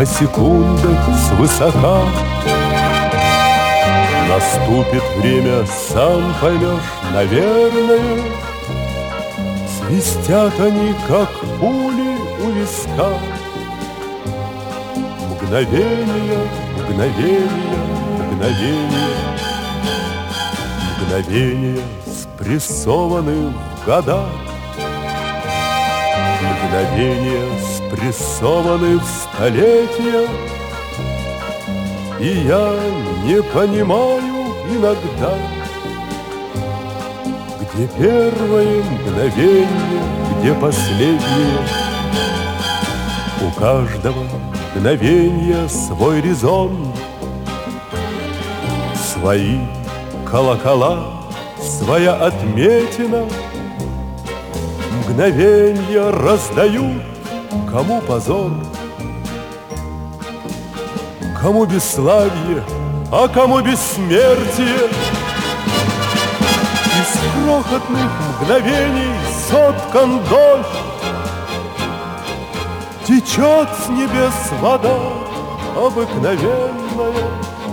о секундах свысока. Наступит время, сам поймешь, наверное. Свистят они, как пули у виска. Мгновение, мгновение, мгновение. Мгновение, спрессованы в годах. Мгновения, спрессованы в столетия. И я не понимаю иногда, где первое мгновение, где последнее. У каждого мгновения свой резон, свои колокола, своя отметина. Мгновенья раздают, кому позор, кому бесславие, а кому бессмертие. Из крохотных мгновений соткан дождь, течет с небес вода обыкновенная.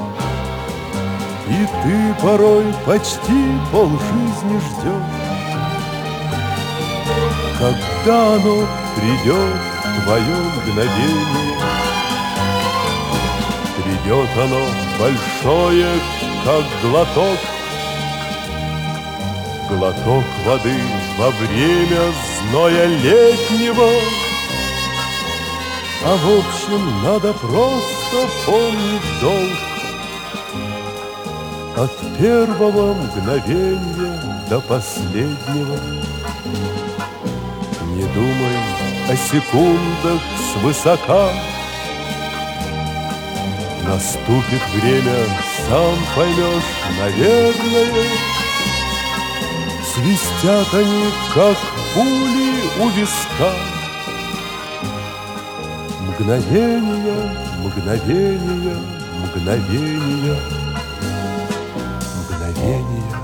И ты порой почти полжизни ждешь, когда оно придет, твое мгновение. Придет оно большое, как глоток, глоток воды во время зноя летнего. А в общем, надо просто помнить долг. От первого мгновения до последнего. Не думай о секундах свысока. Наступит время, сам поймешь, наверное. Свистят они, как пули у виска. Мгновения, мгновения, мгновения, мгновения.